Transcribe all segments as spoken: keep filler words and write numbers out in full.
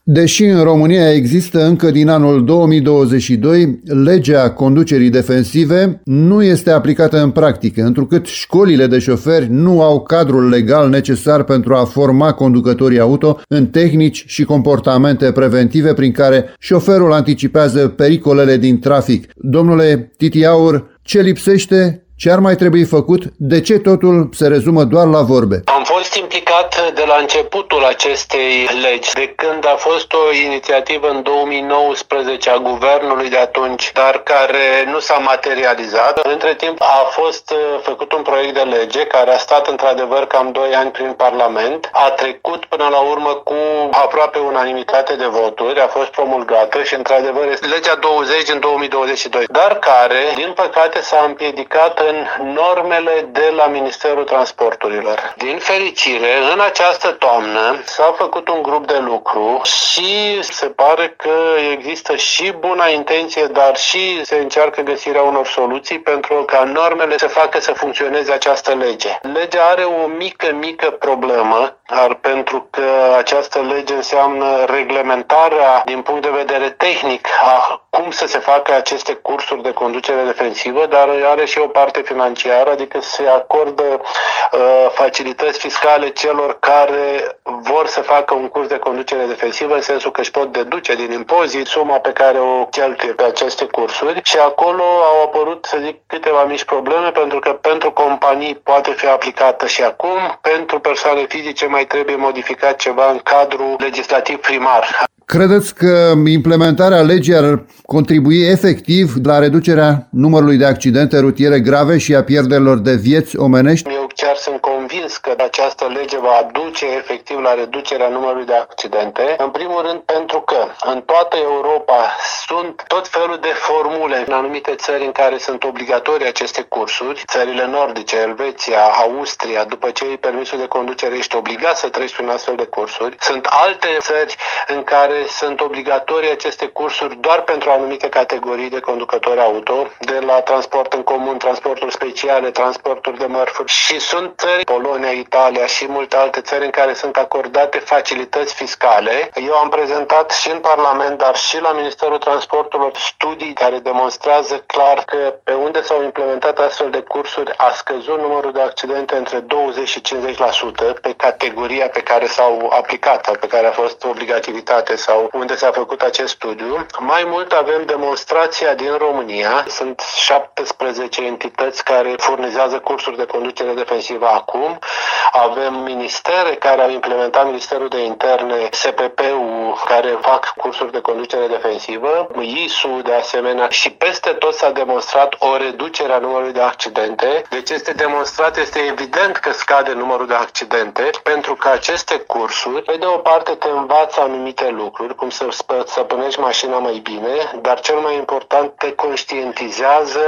Deși în România există încă din anul două mii douăzeci și doi, legea conducerii defensive nu este aplicată în practică, întrucât școlile de șoferi nu au cadrul legal necesar pentru a forma conducătorii auto în tehnici și comportamente preventive prin care șoferul anticipează pericolele din trafic. Domnule Titi Aur, ce lipsește? Ce ar mai trebui făcut? De ce totul se rezumă doar la vorbe? Am fost implicat de la începutul acestei legi, de când a fost o inițiativă în două mii nouăsprezece a guvernului de atunci, dar care nu s-a materializat. Între timp a fost făcut un proiect de lege care a stat într-adevăr cam doi ani prin Parlament, a trecut până la urmă cu aproape unanimitate de voturi, a fost promulgată și într-adevăr este legea douăzeci din două mii douăzeci și doi, dar care, din păcate, s-a împiedicat în normele de la Ministerul Transporturilor. Din fericire, în această toamnă s-a făcut un grup de lucru și se pare că există și buna intenție, dar și se încearcă găsirea unor soluții pentru ca normele să facă să funcționeze această lege. Legea are o mică, mică problemă, dar pentru că această lege înseamnă reglementarea din punct de vedere tehnic a cum să se facă aceste cursuri de conducere defensivă, dar are și o parte financiară, adică se acordă uh, facilități fiscale celor care vor să facă un curs de conducere defensivă, în sensul că își pot deduce din impozit suma pe care o cheltuie pe aceste cursuri și acolo au apărut, să zic, câteva mici probleme, pentru că pentru companii poate fi aplicată și acum, pentru persoane fizice mai trebuie modificat ceva în cadrul legislativ primar. Credeți că implementarea legii ar contribui efectiv la reducerea numărului de accidente rutiere grave și a pierderilor de vieți omenești? Eu chiar sunt convins că această lege va aduce efectiv la reducerea numărului de accidente. În primul rând pentru că în toată Europa sunt tot felul de formule în anumite țări în care sunt obligatorii aceste cursuri. Țările nordice, Elveția, Austria, după ce iei permisul de conducere ești obligat să treci prin astfel de cursuri. Sunt alte țări în care sunt obligatorii aceste cursuri doar pentru anumite categorii de conducători auto, de la transport în comun, transporturi speciale, transporturi de mărfuri, și sunt țări, Polonia, Italia și multe alte țări în care sunt acordate facilități fiscale. Eu am prezentat și în Parlament, dar și la Ministerul Transporturilor studii care demonstrează clar că pe unde s-au implementat astfel de cursuri a scăzut numărul de accidente între douăzeci și cincizeci la sută pe categoria pe care s-au aplicat sau pe care a fost obligativitate sau unde s-a făcut acest studiu. Mai mult avem demonstrația din România. Sunt șaptesprezece entități care furnizează cursuri de conducere defensivă acum. Avem ministere care au implementat, Ministerul de Interne, S P P-ul, care fac cursuri de conducere defensivă, I S U de asemenea, și peste tot s-a demonstrat o reducere a numărului de accidente. Deci este demonstrat, este evident că scade numărul de accidente, pentru că aceste cursuri, pe de o parte, te învață anumite lucruri, cum să stăpânești mașina mai bine, dar cel mai important, te conștientizează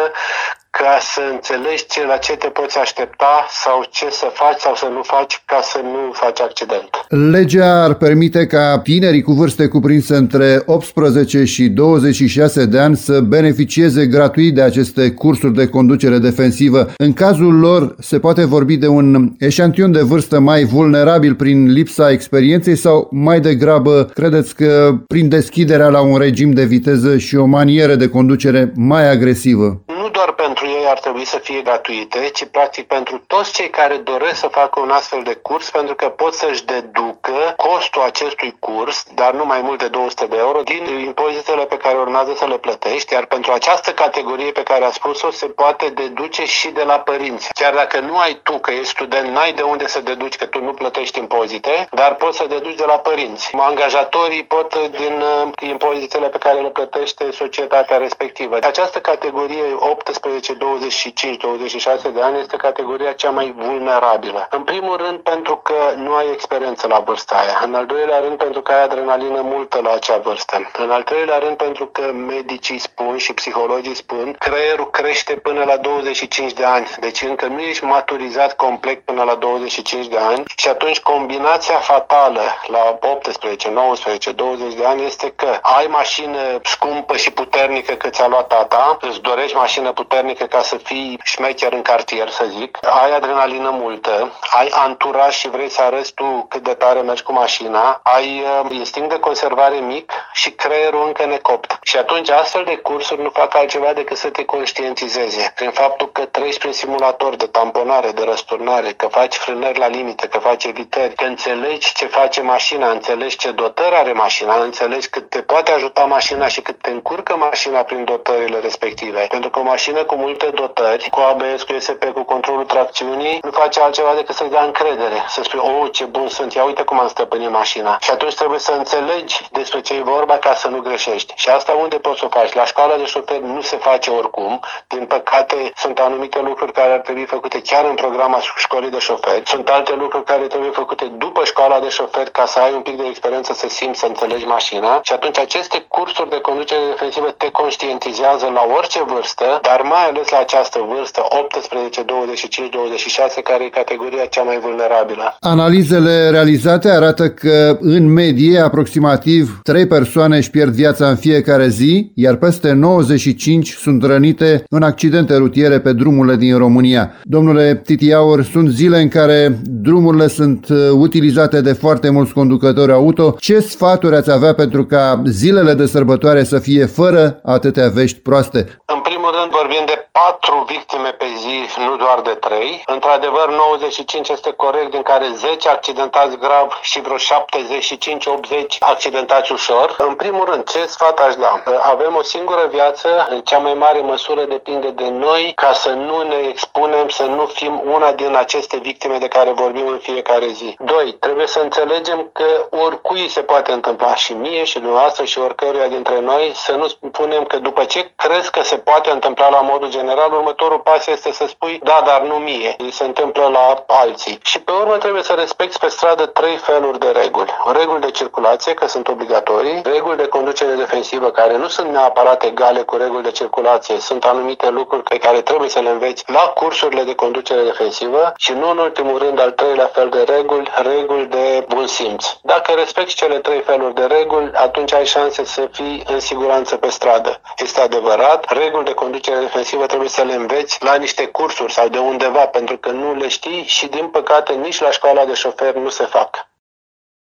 ca să înțelegi ce, la ce te poți aștepta sau ce să faci sau să nu faci ca să nu faci accident. Legea ar permite ca tinerii cu vârste cuprinse între optsprezece și douăzeci și șase de ani să beneficieze gratuit de aceste cursuri de conducere defensivă. În cazul lor se poate vorbi de un eșantion de vârstă mai vulnerabil prin lipsa experienței sau mai degrabă credeți că prin deschiderea la un regim de viteză și o manieră de conducere mai agresivă? Nu doar pentru ei ar trebui să fie gratuite, ci practic pentru toți cei care doresc să facă un astfel de curs, pentru că pot să-și deducă costul acestui curs, dar nu mai mult de două sute de euro, din impozitele pe care urmează să le plătești, iar pentru această categorie pe care a spus-o se poate deduce și de la părinți. Chiar dacă nu ai tu, că ești student, n-ai de unde să deduci, că tu nu plătești impozite, dar poți să deduci de la părinți. Angajatorii pot din impozitele pe care le plătește societatea respectivă. Această categorie optsprezece, douăzeci și cinci, douăzeci și șase de ani este categoria cea mai vulnerabilă. În primul rând pentru că nu ai experiență la vârsta aia. În al doilea rând pentru că ai adrenalină multă la acea vârstă. În al treilea rând pentru că medicii spun și psihologii spun creierul crește până la douăzeci și cinci de ani. Deci încă nu ești maturizat complet până la douăzeci și cinci de ani și atunci combinația fatală la optsprezece, nouăsprezece, douăzeci de ani este că ai mașină scumpă și puternică că ți-a luat tata, îți dorești mașină puternică ca să fii șmecher în cartier, să zic, ai adrenalină multă, ai anturaj și vrei să arăți tu cât de tare mergi cu mașina, ai uh, instinct de conservare mic și creierul încă necopt. Și atunci astfel de cursuri nu fac altceva decât să te conștientizeze prin faptul că treci prin simulator de tamponare, de răsturnare, că faci frânări la limită, că faci evitări, că înțelegi ce face mașina, înțelegi ce dotări are mașina, înțelegi cât te poate ajuta mașina și cât te încurcă mașina prin dotările respective. Pentru că o mașină cu multe dotări, cu A B S, cu E S P, cu controlul tracțiunii, nu face altceva decât să-ți dea încredere. Să spui, oh, ce bun sunt, ia uite cum am stăpânit mașina. Și atunci trebuie să înțelegi despre ce e vorba ca să nu greșești. Și asta unde poți să o faci? La școala de șoferi nu se face oricum. Din păcate, sunt anumite lucruri care ar trebui făcute chiar în programa școlii de șoferi. Sunt alte lucruri care trebuie făcute după școala de șoferi ca să ai un pic de experiență, să simți, să înțelegi mașina. Și atunci aceste cursuri de conducere defensivă te conștientizează la orice vârstă, dar mai ales la această vârstă, optsprezece, douăzeci și cinci, douăzeci și șase, care e categoria cea mai vulnerabilă. Analizele realizate arată că, în medie, aproximativ trei persoane își pierd viața în fiecare zi, iar peste nouăzeci și cinci sunt rănite în accidente rutiere pe drumurile din România. Domnule Titiaur, sunt zile în care drumurile sunt utilizate de foarte mulți conducători auto. Ce sfaturi ați avea pentru ca zilele de sărbătoare să fie fără atâtea vești proaste? În primul rând vorbim de patru victime pe zi, nu doar de trei. Într-adevăr, nouăzeci și cinci este corect, din care zece accidentați grav și vreo șaptezeci și cinci optzeci accidentați ușor. În primul rând, ce sfat aș da? Avem o singură viață, în cea mai mare măsură depinde de noi ca să nu ne expunem, să nu fim una din aceste victime de care vorbim în fiecare zi. Doi, trebuie să înțelegem că oricui se poate întâmpla, și mie și dumneavoastră și oricăruia dintre noi, să nu spunem că după ce crezi că se poate întâmpla la modul general, următorul pas este să spui, da, dar nu mie, se întâmplă la alții. Și pe urmă trebuie să respecti pe stradă trei feluri de reguli. Reguli de circulație, că sunt obligatorii, reguli de conducere defensivă, care nu sunt neapărat egale cu reguli de circulație, sunt anumite lucruri pe care trebuie să le înveți la cursurile de conducere defensivă și nu în ultimul rând al treilea fel de reguli, reguli de bun simț. Dacă respecti cele trei feluri de reguli, atunci ai șanse să fii în siguranță pe stradă. Este adevărat, reguli de conducere defensivă trebuie să le înveți la niște cursuri sau de undeva, pentru că nu le știi și din păcate nici la școala de șoferi nu se fac.